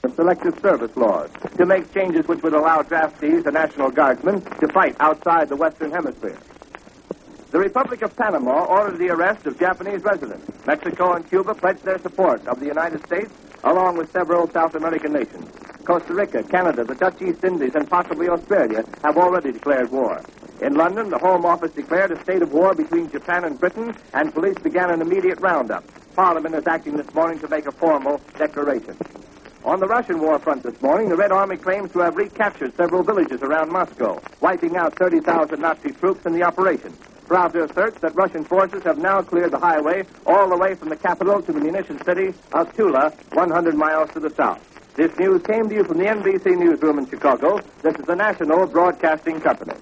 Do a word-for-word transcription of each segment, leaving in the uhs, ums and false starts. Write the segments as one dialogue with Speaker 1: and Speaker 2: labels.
Speaker 1: of selective service laws to make changes which would allow draftees and National Guardsmen to fight outside the Western Hemisphere. The Republic of Panama ordered the arrest of Japanese residents. Mexico and Cuba pledged their support of the United States, along with several South American nations. Costa Rica, Canada, the Dutch East Indies, and possibly Australia have already declared war. In London, the Home Office declared a state of war between Japan and Britain, and police began an immediate roundup. Parliament is acting this morning to make a formal declaration. On the Russian war front this morning, the Red Army claims to have recaptured several villages around Moscow, wiping out thirty thousand Nazi troops in the operation. Pravda asserts that Russian forces have now cleared the highway all the way from the capital to the munition city of Tula, one hundred miles to the south. This news came to you from the N B C newsroom in Chicago. This is the National Broadcasting Company.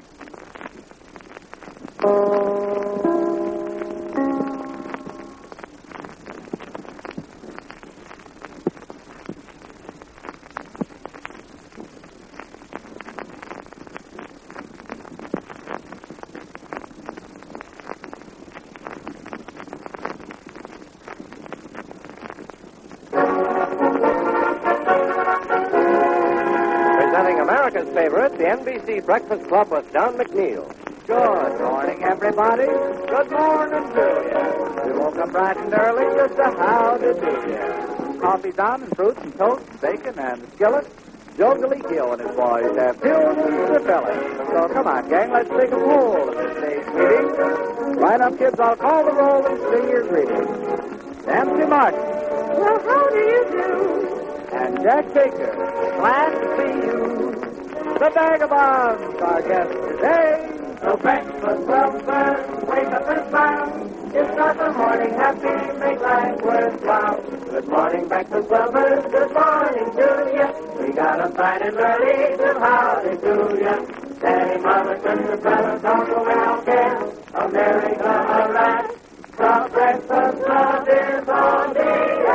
Speaker 1: Favorite, the N B C Breakfast Club with Don McNeil.
Speaker 2: Good morning, everybody. Good morning to you. We woke up bright and early just to how to do you. Coffee's on and fruits and toast, bacon and skillet. Joe Galicchio and his boys have filled the filling. So come on, gang, let's take a poll of this day's meeting. Right up, kids, I'll call the roll and say your greetings. Nancy Martin.
Speaker 3: Well, how do you do?
Speaker 2: And Jack Baker. Glad to see you. The Vagabonds, our guest today.
Speaker 4: So breakfast well served, wake up and smile. It's not the morning happy, make life worthwhile. Good morning, breakfast lovers, good morning to you. We got up bright and early to howdy to you. Daddy, mother, sister, brother, don't go out there. America, alright. The breakfast love is on the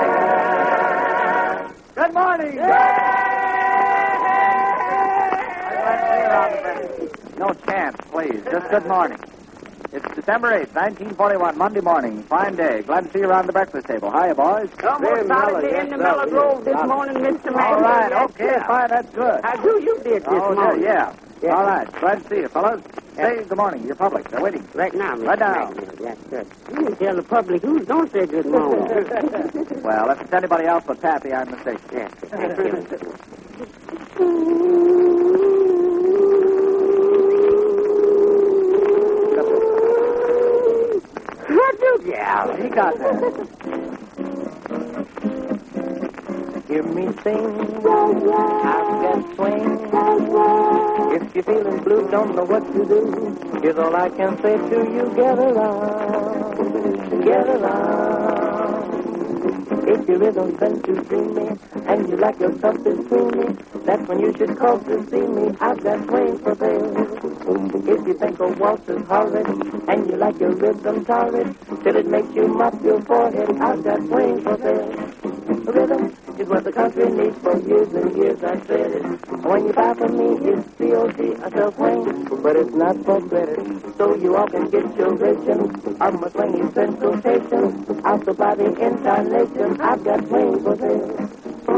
Speaker 4: air.
Speaker 2: Good morning.
Speaker 4: Yeah.
Speaker 2: No chance, please. Just good morning. It's December eighth, nineteen forty-one, Monday morning. Fine day. Glad to see you around the breakfast table. Hiya, boys.
Speaker 3: Almost solidly in the Mellow Grove this morning, Mister Mayor.
Speaker 2: All right,
Speaker 3: Yes,
Speaker 2: okay,
Speaker 3: sir.
Speaker 2: fine, that's good.
Speaker 3: How do you did this
Speaker 2: Oh,
Speaker 3: morning?
Speaker 2: yeah, yeah.
Speaker 3: Yeah.
Speaker 2: All right, glad to see you, fellas. Say good morning. You're public. They're waiting.
Speaker 3: Right now, Mister
Speaker 2: Right now.
Speaker 3: Mayor. Yes, sir. You can tell the public who don't say good morning.
Speaker 2: Well, if it's anybody else but Pappy, I'm mistaken.
Speaker 3: Yes, sir. Thank you.
Speaker 2: Yeah, he got that. Hear me sing, I've got swing. If you're feeling blue, don't know what to do, here's all I can say to you, get around, get around. If your rhythm's been too dreamy, and you like your something creamy, that's when you should call to see me, I've got swing for sale. If you think a waltz is horrid, and you like your rhythm torrid, till it makes you mop your forehead, I've got swing for sale. Rhythm is what the country needs. For years and years I've said it. When you buy from me, it's C O D. I sell swing, but it's not for credit. So you all can get your ration of my swingy sensation. I'll supply the entire nation. I've got swing for sale.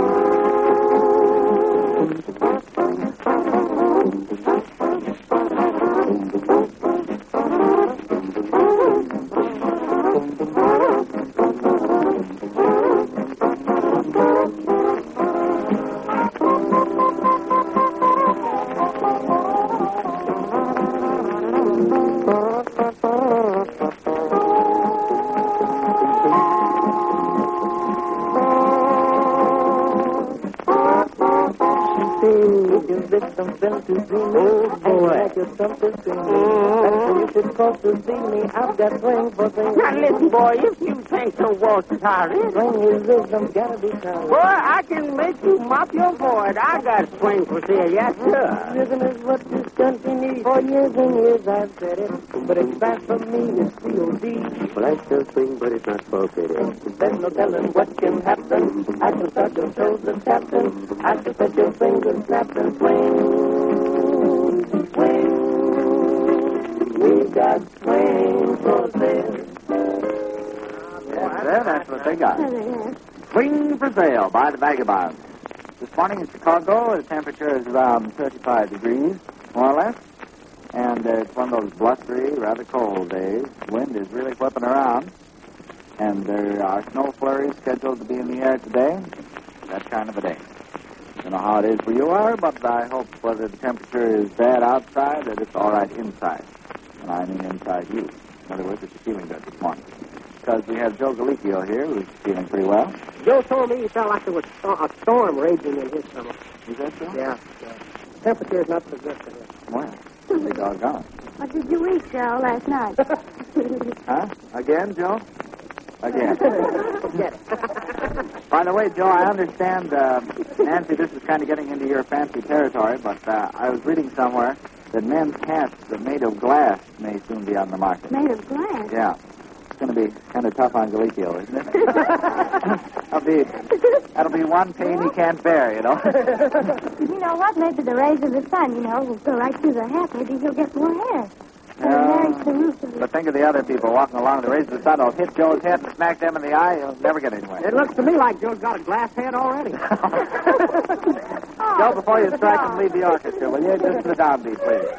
Speaker 2: Oh, boy. You should call to see me. I've got swing for sale.
Speaker 3: Now, listen, boy, if you think the waltz is horrid,
Speaker 2: Swing is rhythm, gotta be tired.
Speaker 3: boy, I can make you mop your forehead. I got swing for sale, yes, sir.
Speaker 2: Rhythm is what this country needs. For years and years I've said it, but it's bad for me, it's C O D. Well, I still swing, but it's not for pity. There's no telling what can happen. I can start your toes the captain. I can set your fingers snap and swing, swing. We've got swing for sale. Yes, sir, that's what they got. Swing for sale by the Vagabonds.
Speaker 5: This morning in Chicago, the temperature is around thirty-five degrees, more or less. And uh, it's one of those blustery, rather cold days. Wind is really whipping around. And there are snow flurries scheduled to be in the air today. That kind of a day. I don't know how it is where you are, but I hope whether the temperature is bad outside, that it's all right inside. And I mean inside you. In other words, that you're feeling good this morning. Because we have Joe Galicchio here, who's feeling pretty well.
Speaker 3: Joe told me he felt like there was a storm raging in his stomach.
Speaker 5: Is that so?
Speaker 3: Yeah. yeah. Temperature's not so good for him.
Speaker 5: Well, pretty doggone.
Speaker 6: What did you eat, Joe, last night?
Speaker 5: Huh? Again, Joe? Again.
Speaker 3: Forget it.
Speaker 5: By the way, Joe, I understand, uh, Nancy, this is kind of getting into your fancy territory, but uh, I was reading somewhere that men's hats that made of glass may soon be on the market.
Speaker 6: Made of glass?
Speaker 5: Yeah. It's going to be kind of tough on Galicchio, isn't it? that'll, be, that'll be one pain he can't bear, you know.
Speaker 6: You know what? Maybe the rays of the sun, you know, will go right through the hat. Maybe he'll get more hair.
Speaker 5: Uh, but think of the other people walking along the rays of the sun. Will hit Joe's head and smack them in the eye. He'll never get anywhere.
Speaker 3: It looks to me like Joe's got a glass head already.
Speaker 6: Oh,
Speaker 5: Joe, before you strike him, leave the orchestra, will you? Just the downbeat, please.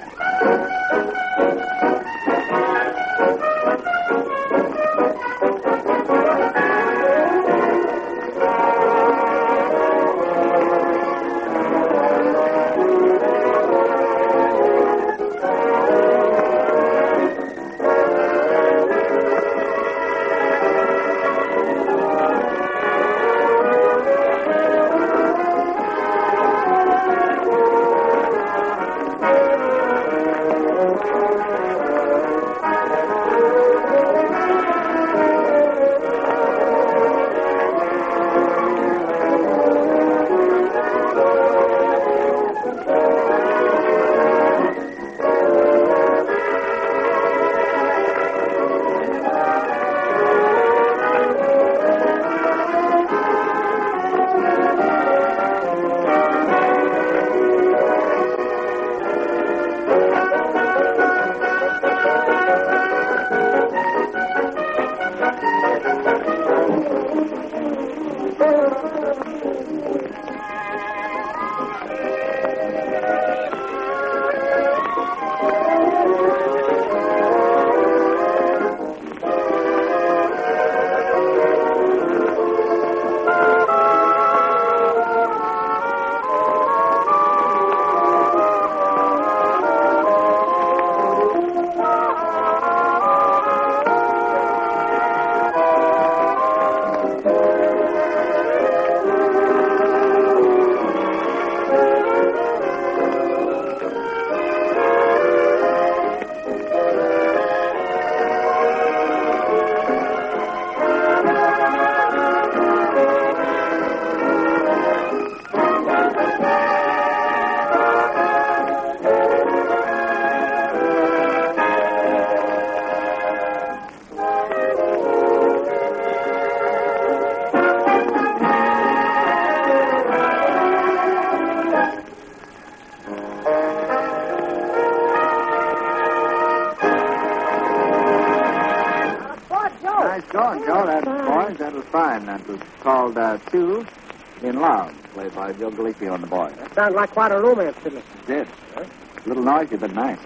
Speaker 5: Going, Joe. That boys, that was fine. That was called uh, Two in Love, played by Joe Galicchio and the boys.
Speaker 3: That sounds like quite a romance to me.
Speaker 5: It did. A little noisy, but nice.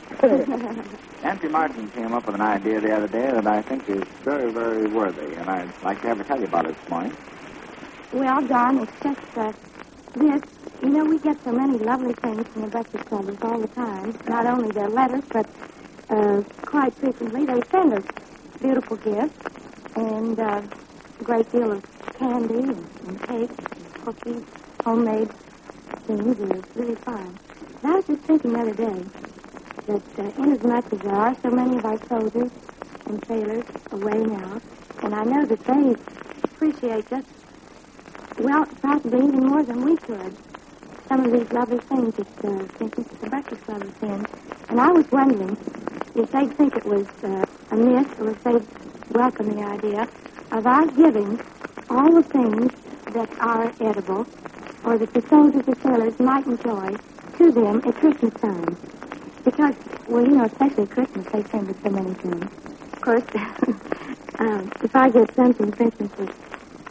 Speaker 5: Nancy Martin came up with an idea the other day that I think is very, very worthy, and I'd like to have her tell you about it this morning.
Speaker 6: Well, Don, it's just uh, this. You know, we get so many lovely things from the Breakfast Clubbers all the time. Not only their letters, but uh, quite frequently they send us beautiful gifts and uh, a great deal of candy and, and cakes, and cookies, homemade things. It's really fine. And I was just thinking the other day that uh, inasmuch as there are so many of our soldiers and sailors away now, and I know that they appreciate just, well, possibly even more than we could, some of these lovely things that, uh, for instance, the Breakfast Club has been. And I was wondering if they'd think it was uh, amiss, or if they'd welcome the idea of our giving all the things that are edible, or that the soldiers or sailors might enjoy, to them at Christmas time. Because, well, you know, especially at Christmas, they send us so many things. Of course, um, if I get something, for instance,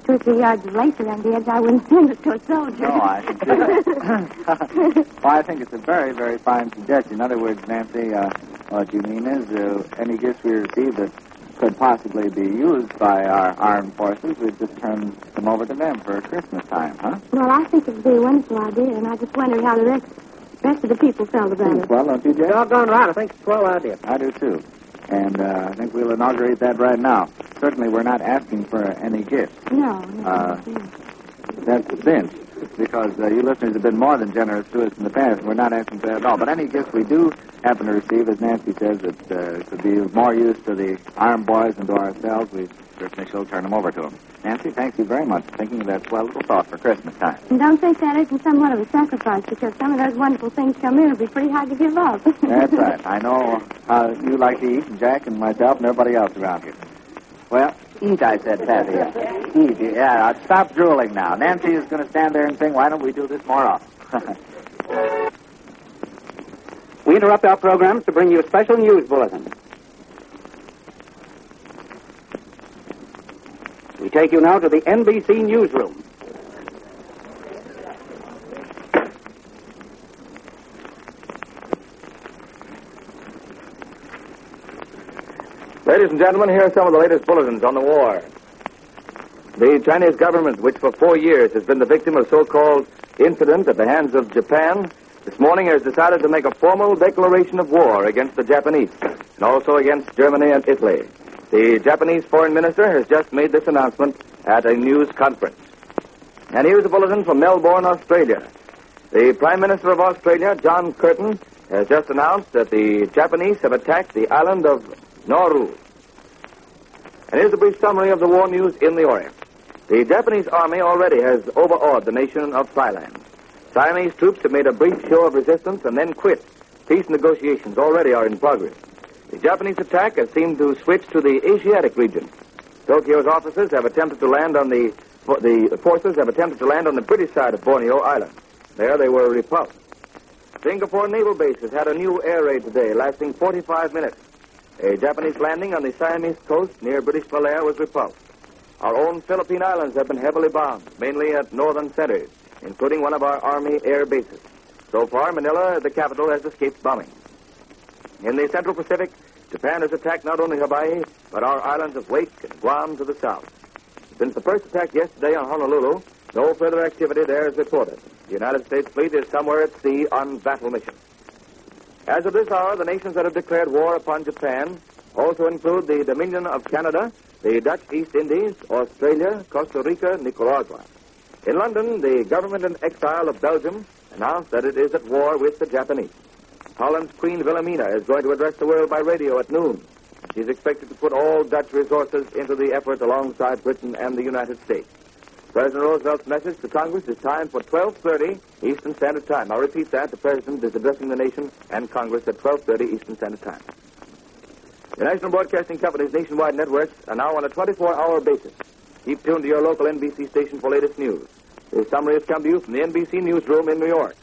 Speaker 6: two or three yards of lace around the edge, I wouldn't send it to a soldier.
Speaker 5: No, I think it's, well, I think it's a very, very fine suggestion. In other words, Nancy, uh, what you mean is uh, any gifts we receive that could possibly be used by our armed forces, we'd just turn them over to them for Christmas time, huh?
Speaker 6: Well, I think it would be a wonderful idea, and I just wondered how the rest, rest of the people felt about it.
Speaker 5: Well, don't you, Jay?
Speaker 3: Doggone right. I think it's a swell idea.
Speaker 5: I do, too. And uh, I think we'll inaugurate that right now. Certainly, we're not asking for any gifts.
Speaker 6: No, no.
Speaker 5: Uh, that's Vince, because uh, you listeners have been more than generous to us in the past, and we're not asking for that at all. But any gifts we do happen to receive, as Nancy says, that uh, could be of more use to the armed boys and to ourselves, we certainly shall turn them over to them. Nancy, thank you very much for thinking of that swell little thought for Christmas time.
Speaker 6: And don't think that isn't somewhat of a sacrifice, because some of those wonderful things come in will be pretty hard to give up.
Speaker 5: That's right. I know how you like to eat, and Jack and myself and everybody else around here. Well, eat, I said, Patty. Eat, yeah. Stop drooling now. Nancy is going to stand there and sing, why don't we do this more often?
Speaker 7: We interrupt our programs to bring you a special news bulletin. We take you now to the N B C newsroom.
Speaker 1: Ladies and gentlemen, here are some of the latest bulletins on the war. The Chinese government, which for four years has been the victim of so-called incident at the hands of Japan, this morning has decided to make a formal declaration of war against the Japanese, and also against Germany and Italy. The Japanese foreign minister has just made this announcement at a news conference. And here's a bulletin from Melbourne, Australia. The Prime Minister of Australia, John Curtin, has just announced that the Japanese have attacked the island of Nauru. And here's a brief summary of the war news in the Orient. The Japanese army already has overawed the nation of Thailand. Siamese troops have made a brief show of resistance and then quit. Peace negotiations already are in progress. The Japanese attack has seemed to switch to the Asiatic region. Tokyo's officers have attempted to land on the... The forces have attempted to land on the British side of Borneo Island. There they were repulsed. Singapore Naval Base has had a new air raid today, lasting forty-five minutes. A Japanese landing on the Siamese coast near British Malaya was repulsed. Our own Philippine Islands have been heavily bombed, mainly at northern centers, including one of our Army air bases. So far, Manila, the capital, has escaped bombing. In the Central Pacific, Japan has attacked not only Hawaii, but our islands of Wake and Guam to the south. Since the first attack yesterday on Honolulu, no further activity there is reported. The United States fleet is somewhere at sea on battle mission. As of this hour, the nations that have declared war upon Japan also include the Dominion of Canada, the Dutch East Indies, Australia, Costa Rica, Nicaragua. In London, the government in exile of Belgium announced that it is at war with the Japanese. Holland's Queen Wilhelmina is going to address the world by radio at noon. She's expected to put all Dutch resources into the effort alongside Britain and the United States. President Roosevelt's message to Congress is timed for twelve thirty Eastern Standard Time. I'll repeat that. The President is addressing the nation and Congress at twelve thirty Eastern Standard Time. The National Broadcasting Company's nationwide networks are now on a twenty-four hour basis. Keep tuned to your local N B C station for latest news. This summary has come to you from the N B C newsroom in New York.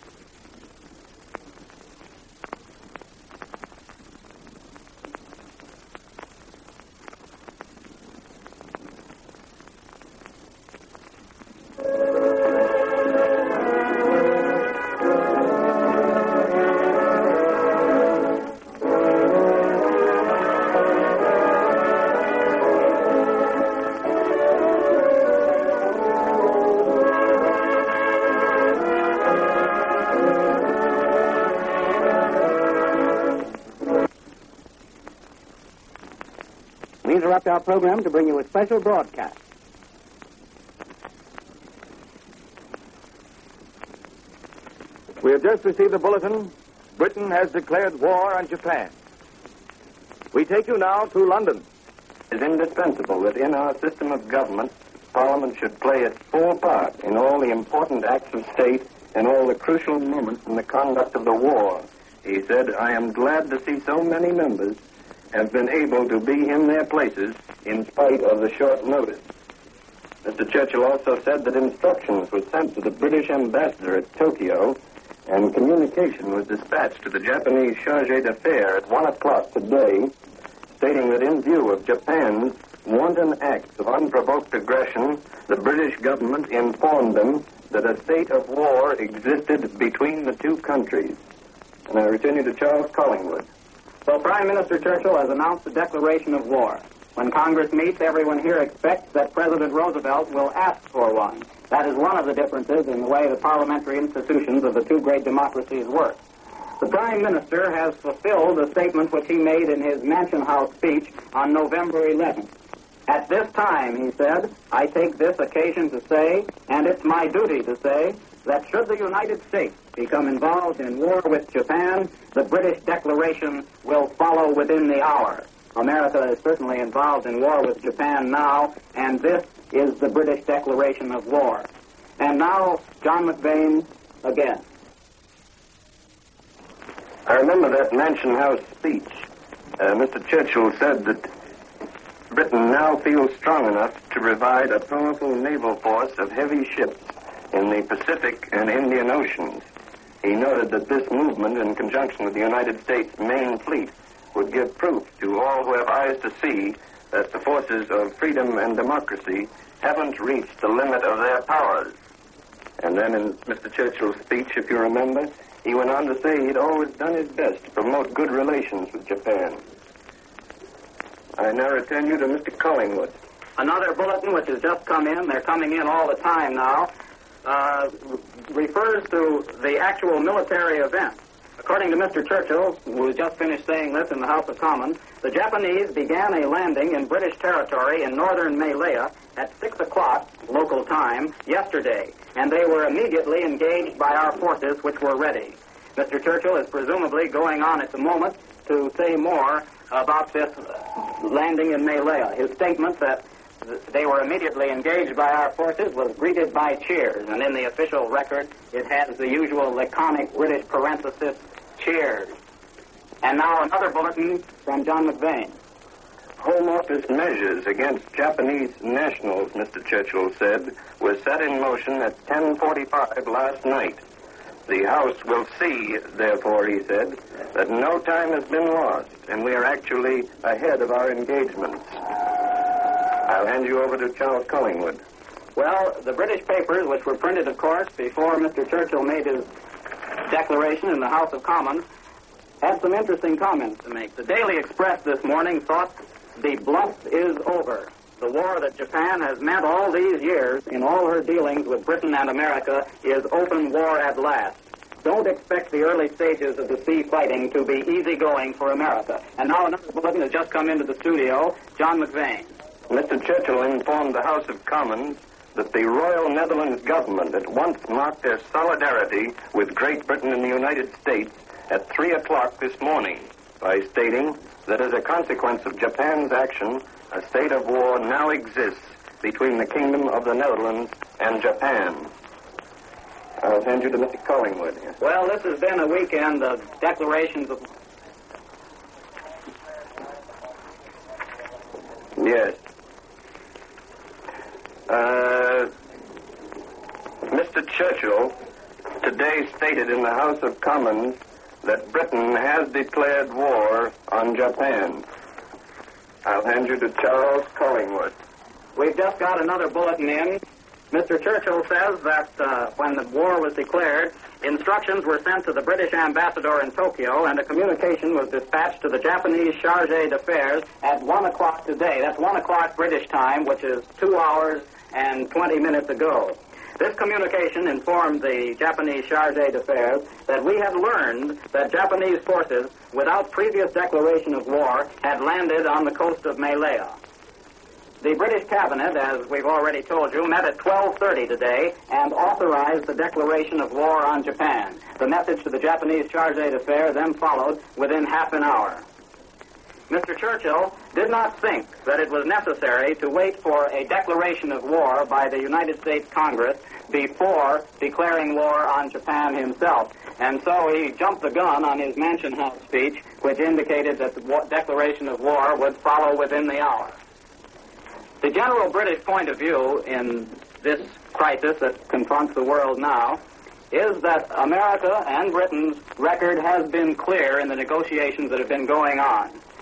Speaker 7: We interrupt our program to bring you a special broadcast.
Speaker 1: We have just received a bulletin. Britain has declared war on Japan. We take you now to London.
Speaker 8: It is indispensable that in our system of government, Parliament should play its full part in all the important acts of state and all the crucial moments in the conduct of the war. He said, I am glad to see so many members have been able to be in their places in spite of the short notice. Mister Churchill also said that instructions were sent to the British ambassador at Tokyo, and communication was dispatched to the Japanese chargé d'affaires at one o'clock today, stating that in view of Japan's wanton acts of unprovoked aggression, the British government informed them that a state of war existed between the two countries. And I return you to Charles Collingwood.
Speaker 7: So Prime Minister Churchill has announced a declaration of war. When Congress meets, everyone here expects that President Roosevelt will ask for one. That is one of the differences in the way the parliamentary institutions of the two great democracies work. The Prime Minister has fulfilled the statement which he made in his Mansion House speech on November eleventh. At this time, he said, I take this occasion to say, and it's my duty to say, that should the United States become involved in war with Japan, the British declaration will follow within the hour. America is certainly involved in war with Japan now, and this is the British declaration of war. And now, John McVeigh again.
Speaker 8: I remember that Mansion House speech. Uh, Mister Churchill said that Britain now feels strong enough to provide a powerful naval force of heavy ships in the Pacific and Indian Oceans. He noted that this movement, in conjunction with the United States main fleet, would give proof to all who have eyes to see that the forces of freedom and democracy haven't reached the limit of their powers. And then in Mister Churchill's speech, if you remember, he went on to say he'd always done his best to promote good relations with Japan. I now return you to Mister Collingwood.
Speaker 7: Another bulletin which has just come in, they're coming in all the time now, uh, refers to the actual military event. According to Mister Churchill, who just finished saying this in the House of Commons, the Japanese began a landing in British territory in northern Malaya at six o'clock local time yesterday, and they were immediately engaged by our forces, which were ready. Mister Churchill is presumably going on at the moment to say more about this landing in Malaya. His statement that they were immediately engaged by our forces was greeted by cheers, and in the official record it has the usual laconic British parenthesis, cheers. And now another bulletin from John McVeigh.
Speaker 8: Home Office measures against Japanese nationals, Mister Churchill said, were set in motion at ten forty-five last night. The House will see, therefore, he said, that no time has been lost, and we are actually ahead of our engagements. I'll hand you over to Charles Collingwood.
Speaker 7: Well, the British papers, which were printed, of course, before Mister Churchill made his declaration in the House of Commons, had some interesting comments to make. The Daily Express this morning thought the bluff is over. The war that Japan has meant all these years in all her dealings with Britain and America is open war at last. Don't expect the early stages of the sea fighting to be easygoing for America. And now another bulletin has just come into the studio. John McVeigh.
Speaker 8: Mister Churchill informed the House of Commons that the Royal Netherlands government at once marked their solidarity with Great Britain and the United States at three o'clock this morning by stating that as a consequence of Japan's action, a state of war now exists between the Kingdom of the Netherlands and Japan. I'll hand you to Mister Collingwood.
Speaker 7: Well, this has been a weekend of declarations of...
Speaker 8: Yes. Uh, Mister Churchill today stated in the House of Commons that Britain has declared war on Japan. I'll hand you to Charles Collingwood.
Speaker 7: We've just got another bulletin in. Mister Churchill says that uh, when the war was declared, instructions were sent to the British ambassador in Tokyo, and a communication was dispatched to the Japanese charge d'affaires at one o'clock today. That's one o'clock British time, which is two hours and twenty minutes ago. This communication informed the Japanese charge d'affaires that we had learned that Japanese forces, without previous declaration of war, had landed on the coast of Malaya. The British cabinet, as we've already told you, met at twelve thirty today and authorized the declaration of war on Japan. The message to the Japanese charge d'affaires then followed within half an hour. Mister Churchill did not think that it was necessary to wait for a declaration of war by the United States Congress before declaring war on Japan himself. And so he jumped the gun on his Mansion House speech, which indicated that the declaration of war would follow within the hour. The general British point of view in this crisis that confronts the world now is that America and Britain's record has been clear in the negotiations that have been going on.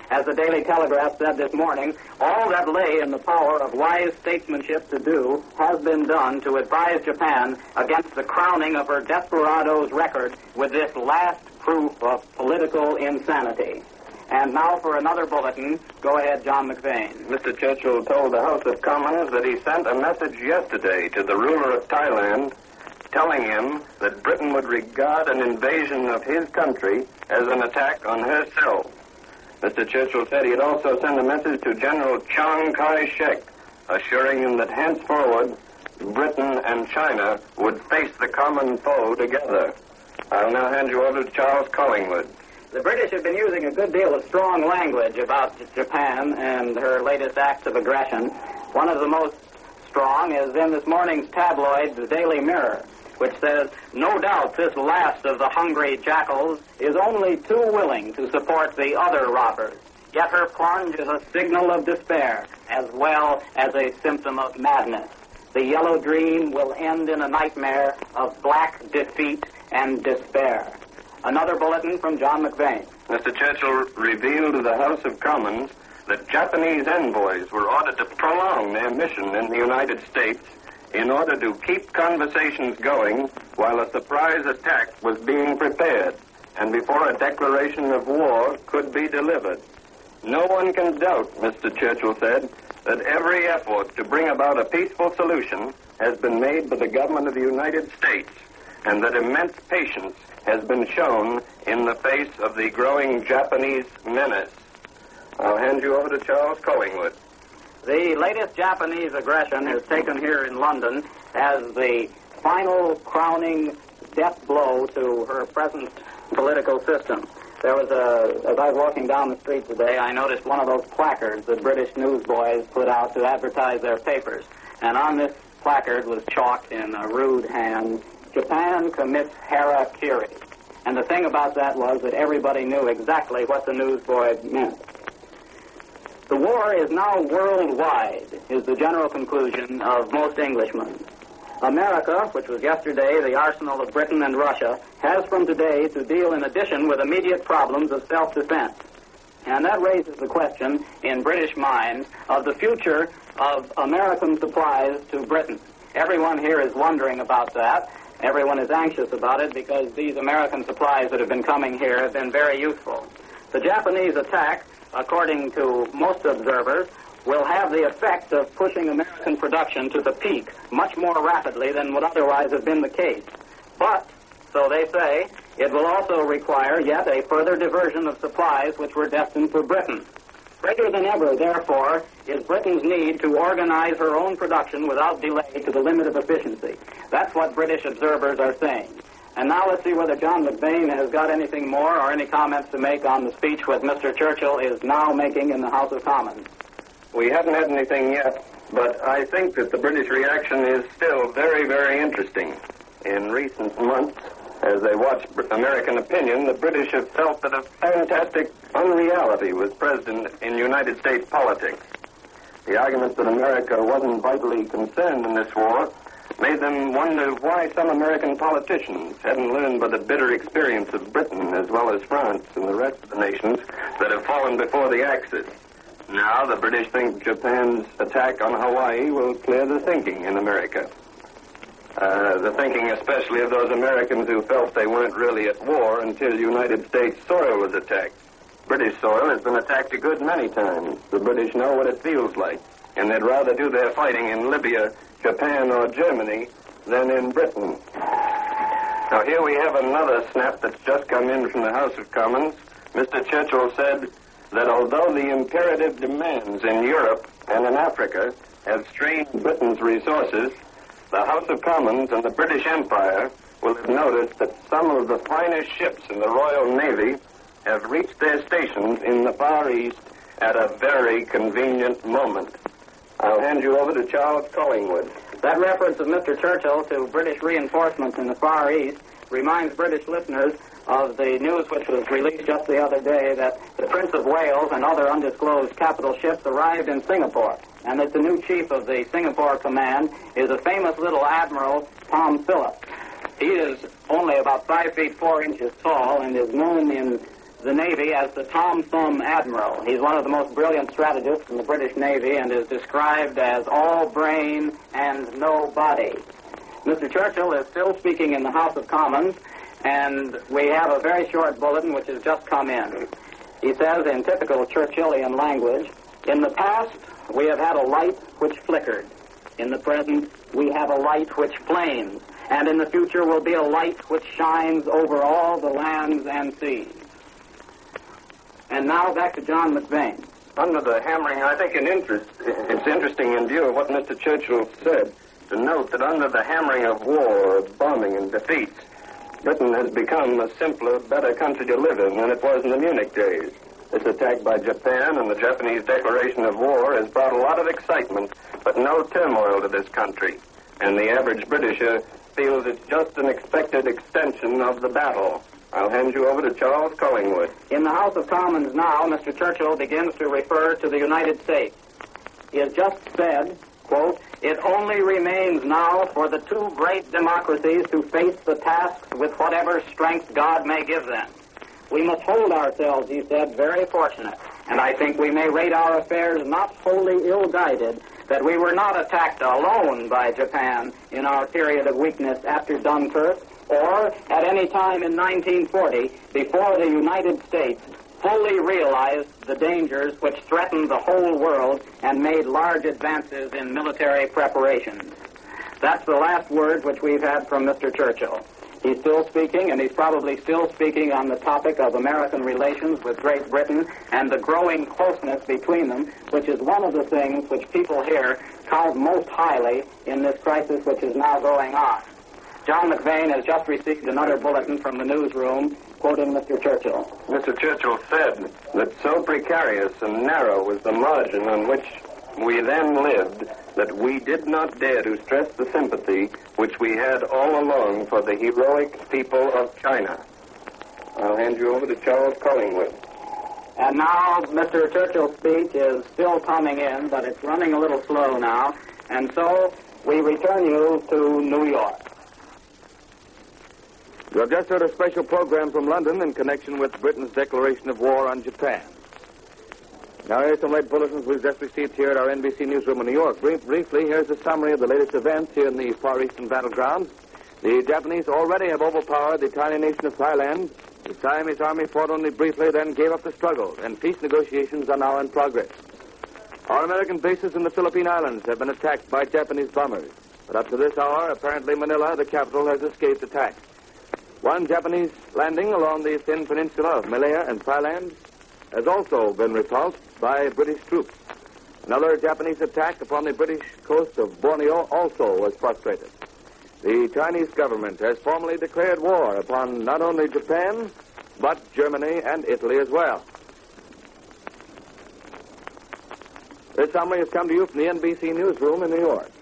Speaker 7: As the Daily Telegraph said this morning, all that lay in the power of wise statesmanship to do has been done to advise Japan against the crowning of her desperado's record with this last proof of political insanity. And now for another bulletin. Go ahead, John McVeigh.
Speaker 8: Mister Churchill told the House of Commons that he sent a message yesterday to the ruler of Thailand telling him that Britain would regard an invasion of his country as an attack on herself. Mister Churchill said he had also sent a message to General Chiang Kai-shek, assuring him that henceforward Britain and China would face the common foe together. I'll now hand you over to Charles Collingwood.
Speaker 7: The British have been using a good deal of strong language about Japan and her latest acts of aggression. One of the most strong is in this morning's tabloid, the Daily Mirror, which says, no doubt this last of the hungry jackals is only too willing to support the other robbers. Yet her plunge is a signal of despair, as well as a symptom of madness. The yellow dream will end in a nightmare of black defeat and despair. Another bulletin from John McVeigh.
Speaker 8: Mister Churchill revealed to the House of Commons that Japanese envoys were ordered to prolong their mission in the United States in order to keep conversations going while a surprise attack was being prepared and before a declaration of war could be delivered. No one can doubt, Mister Churchill said, that every effort to bring about a peaceful solution has been made by the government of the United States and that immense patience has been shown in the face of the growing Japanese menace. I'll hand you over to Charles Collingwood.
Speaker 7: The latest Japanese aggression is taken here in London as the final crowning death blow to her present political system. There was a, as I was walking down the street today, I noticed one of those placards that British newsboys put out to advertise their papers. And on this placard was chalked in a rude hand, Japan commits harakiri. And the thing about that was that everybody knew exactly what the newsboy meant. The war is now worldwide, is the general conclusion of most Englishmen. America, which was yesterday the arsenal of Britain and Russia, has from today to deal in addition with immediate problems of self-defense. And that raises the question in British minds of the future of American supplies to Britain. Everyone here is wondering about that. Everyone is anxious about it because these American supplies that have been coming here have been very useful. The Japanese attack, according to most observers, will have the effect of pushing American production to the peak much more rapidly than would otherwise have been the case. But, so they say, it will also require yet a further diversion of supplies which were destined for Britain. Greater than ever, therefore, is Britain's need to organize her own production without delay to the limit of efficiency. That's what British observers are saying. And now let's see whether John McVeigh has got anything more or any comments to make on the speech that Mister Churchill is now making in the House of Commons.
Speaker 8: We haven't had anything yet, but I think that the British reaction is still very, very interesting. In recent months, as they watch American opinion, the British have felt that a fantastic unreality was present in United States politics. The arguments that America wasn't vitally concerned in this war made them wonder why some American politicians hadn't learned by the bitter experience of Britain as well as France and the rest of the nations that have fallen before the Axis. Now the British think Japan's attack on Hawaii will clear the thinking in America. Uh, the thinking especially of those Americans who felt they weren't really at war until United States soil was attacked. British soil has been attacked a good many times. The British know what it feels like, and they'd rather do their fighting in Libya, Japan, or Germany than in Britain. Now here we have another snap that's just come in from the House of Commons. Mister Churchill said that although the imperative demands in Europe and in Africa have strained Britain's resources, the House of Commons and the British Empire will have noticed that some of the finest ships in the Royal Navy have reached their stations in the Far East at a very convenient moment. I'll hand you over to Charles Collingwood.
Speaker 7: That reference of Mister Churchill to British reinforcements in the Far East reminds British listeners of the news which was released just the other day that the Prince of Wales and other undisclosed capital ships arrived in Singapore, and that the new chief of the Singapore command is a famous little admiral, Tom Phillips. He is only about five feet four inches tall and is known in the Navy as the Tom Thumb Admiral. He's one of the most brilliant strategists in the British Navy and is described as all brain and no body. Mister Churchill is still speaking in the House of Commons, and we have a very short bulletin which has just come in. He says in typical Churchillian language, "In the past, we have had a light which flickered. In the present, we have a light which flames. And in the future will be a light which shines over all the lands and seas." And now back to John McVeigh.
Speaker 8: Under the hammering, I think an interest, it's interesting in view of what Mister Churchill said to note that under the hammering of war, bombing, and defeats, Britain has become a simpler, better country to live in than it was in the Munich days. This attack by Japan and the Japanese declaration of war has brought a lot of excitement, but no turmoil to this country. And the average Britisher feels it's just an expected extension of the battle. I'll hand you over to Charles Collingwood.
Speaker 7: In the House of Commons now, Mister Churchill begins to refer to the United States. He has just said, quote, "It only remains now for the two great democracies to face the tasks with whatever strength God may give them. We must hold ourselves," he said, "very fortunate, and I think we may rate our affairs not wholly ill-guided, that we were not attacked alone by Japan in our period of weakness after Dunkirk, or at any time in nineteen forty, before the United States fully realized the dangers which threatened the whole world and made large advances in military preparations." That's the last word which we've had from Mister Churchill. He's still speaking, and he's probably still speaking on the topic of American relations with Great Britain and the growing closeness between them, which is one of the things which people here count most highly in this crisis which is now going on. John McVeigh has just received another bulletin from the newsroom, quoting Mister Churchill.
Speaker 8: Mister Churchill said that so precarious and narrow was the margin on which we then lived that we did not dare to stress the sympathy which we had all along for the heroic people of China. I'll hand you over to Charles Collingwood.
Speaker 7: And now Mister Churchill's speech is still coming in, but it's running a little slow now, and so we return you to New York.
Speaker 1: You have just heard a special program from London in connection with Britain's declaration of war on Japan. Now, here's some late bulletins we've just received here at our N B C newsroom in New York. Brief, briefly, here's a summary of the latest events here in the Far Eastern battlegrounds. The Japanese already have overpowered the tiny nation of Thailand. The Siamese army fought only briefly, then gave up the struggle, and peace negotiations are now in progress. Our American bases in the Philippine Islands have been attacked by Japanese bombers. But up to this hour, apparently Manila, the capital, has escaped attack. One Japanese landing along the thin peninsula of Malaya and Thailand has also been repulsed by British troops. Another Japanese attack upon the British coast of Borneo also was frustrated. The Chinese government has formally declared war upon not only Japan, but Germany and Italy as well. This summary has come to you from the N B C newsroom in New York.